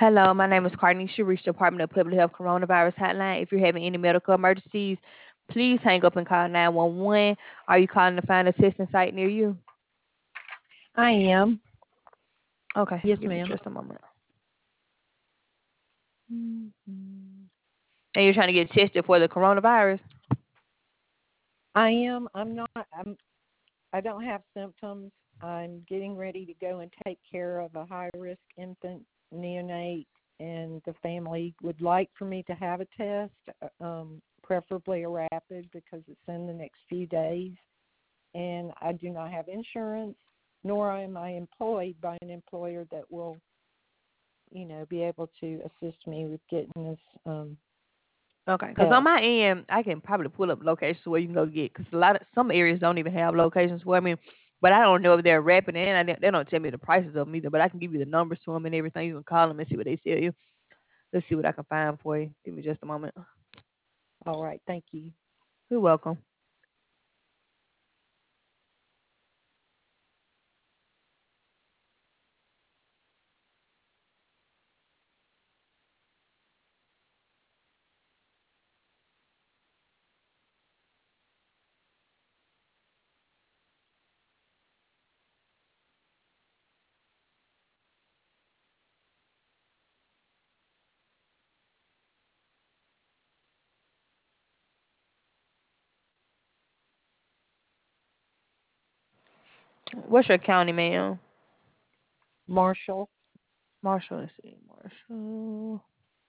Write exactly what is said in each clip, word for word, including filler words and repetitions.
Hello, my name is Courtney. You reached the Department of Public Health Coronavirus Hotline. If you're having any medical emergencies, please hang up and call nine one one. Are you calling to find a testing site near you? I am. Okay, Yes, give me ma'am. just a moment. Mhm. And you're trying to get tested for the coronavirus? I am. I'm not. I'm. I don't have symptoms. I'm getting ready to go and take care of a high-risk infant neonate, and the family would like for me to have a test, uh, um, preferably a rapid, because it's in the next few days. And I do not have insurance, nor am I employed by an employer that will, you know, be able to assist me with getting this um, Okay, because on test. my end, I can probably pull up locations where you can go get. Because a lot of some areas don't even have locations for me. But I don't know if they're rapping in. I, they don't tell me the prices of them either. But I can give you the numbers to them and everything. You can call them and see what they tell you. Let's see what I can find for you. Give me just a moment. All right. Thank you. You're welcome. What's your county, ma'am? Marshall. Marshall. Let's see. Marshall.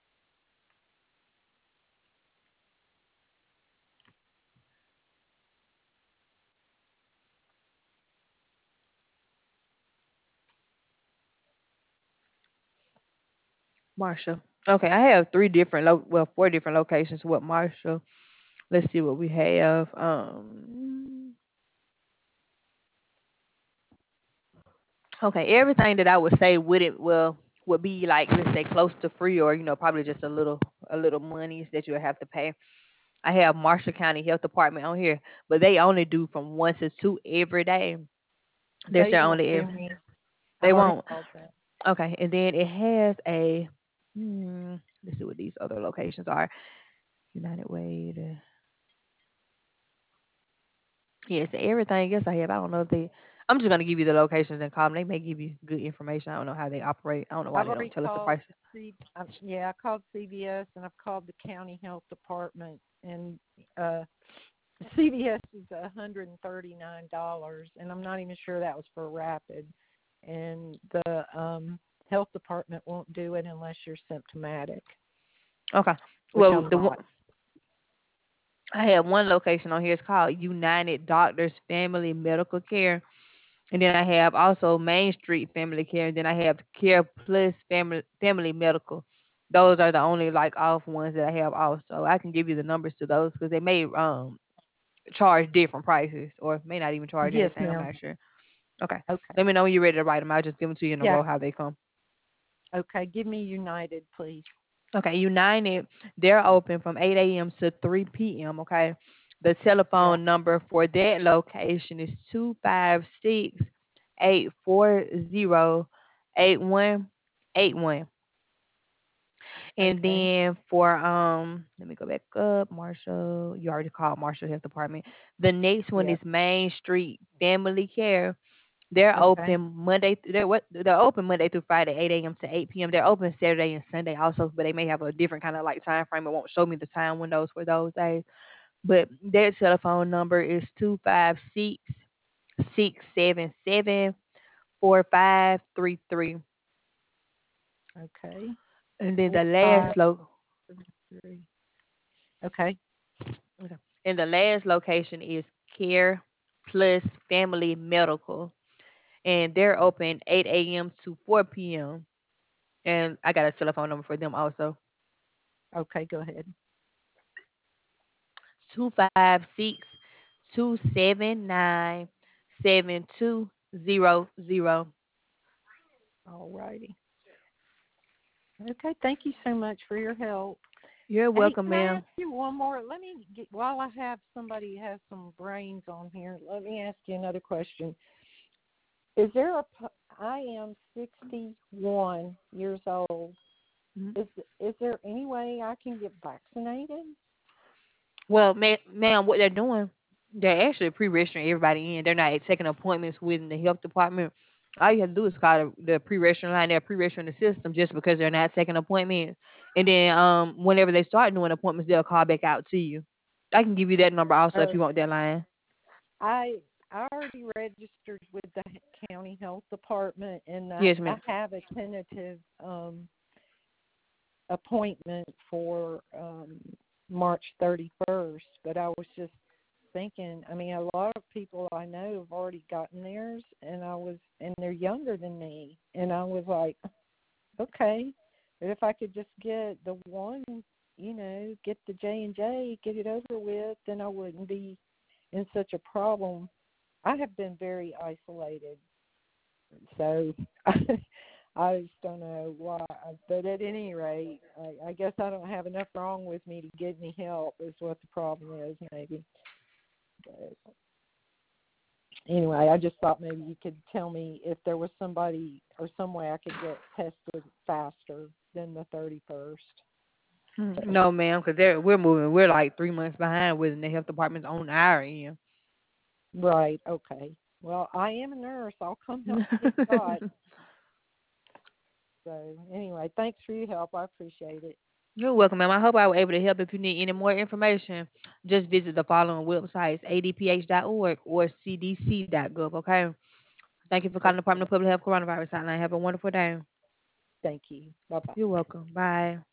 Marshall. Okay, I have three different, lo- well, four different locations with Marshall. Let's see what we have. Um, okay, everything that I would say would it well would be like let's say close to free or you know probably just a little a little money that you would have to pay. I have Marshall County Health Department on here, but they only do from one to two every day. That's They their won't only. do ev- me. I They already won't. called that. Okay, and then it has a. Hmm, let's see what these other locations are. United Way. The, yes, everything else I have. I don't know if they. I'm just gonna give you the locations and call them. They may give you good information. I don't know how they operate. I don't know why I've they don't already tell us the called prices. C. Um, yeah, I called C V S and I've called the county health department, and uh, C V S is one hundred and thirty nine dollars, and I'm not even sure that was for rapid. And the um, health department won't do it unless you're symptomatic, Okay. which Well, I'm the one not. I have one location on here. It's called United Doctors Family Medical Care, and then I have also Main Street Family Care, and then I have Care Plus Family Family Medical. Those are the only like off ones that I have also. I can give you the numbers to those because they may um charge different prices or may not even charge Yes, anything. I'm ma'am. not sure. Okay. Okay. Let me know when you're ready to write them. I'll just give them to you in a Yeah. row how they come. Okay. Give me United, please. Okay, United, they're open from eight a m to three p m. Okay. The Yeah. telephone number for that location is two five six eight four zero eight one eight one. And Okay. then for um let me go back up. Marshall, you already called Marshall Health Department. The next one Yeah. is Main Street Family Care. They're Okay. open Monday. They're what? They're open Monday through Friday, eight a m to eight p m. They're open Saturday and Sunday also, but they may have a different kind of like time frame. It won't show me the time windows for those days. But their telephone number is two five six six seven seven four five three three. Okay. And then the Four, five, last lo three. Okay. okay. And the last location is Care Plus Family Medical, and they're open eight a m to four p m. And I got a telephone number for them also. Okay. Go ahead. Two five six two seven nine seven two zero zero. All righty. Okay. Thank you so much for your help. You're Hey, welcome, can I ma'am. ask you one more? Let me get, while I have somebody who has some brains on here, let me ask you another question. Is there a, po- I am sixty-one years old, Mhm. Is is there any way I can get vaccinated? Well, ma- ma'am, what they're doing, they're actually pre-registering everybody in. They're not taking appointments within the health department. All you have to do is call the, the pre-registering line. They're pre-registering the system just because they're not taking appointments. And then um, whenever they start doing appointments, they'll call back out to you. I can give you that number also if Oh, you want that line. I I already registered with the county health department, and I, Yes, I ma'am. have a tentative um, appointment for um, March thirty-first. But I was just thinking, I mean, a lot of people I know have already gotten theirs, and I was, and they're younger than me, and I was like, okay, but if I could just get the one, you know, get the J and J, get it over with, then I wouldn't be in such a problem. I have been very isolated, so I just don't know why. But at any rate, I, I guess I don't have enough wrong with me to get any help. Is what the problem is, maybe. But anyway, I just thought maybe you could tell me if there was somebody or some way I could get tested faster than the thirty-first. Mm, no, ma'am, because they're we're moving. We're like three months behind within the health department's on our end. Right. Okay. Well, I am a nurse. I'll come help you get shot. So anyway, thanks for your help. I appreciate it. You're welcome, ma'am. I hope I was able to help. If you need any more information, just visit the following websites: a d p h dot org or c d c dot gov. Okay. Thank you for calling the Department Okay. of Public Health Coronavirus Hotline. Have a wonderful day. Thank you. Bye bye. You're welcome. Bye.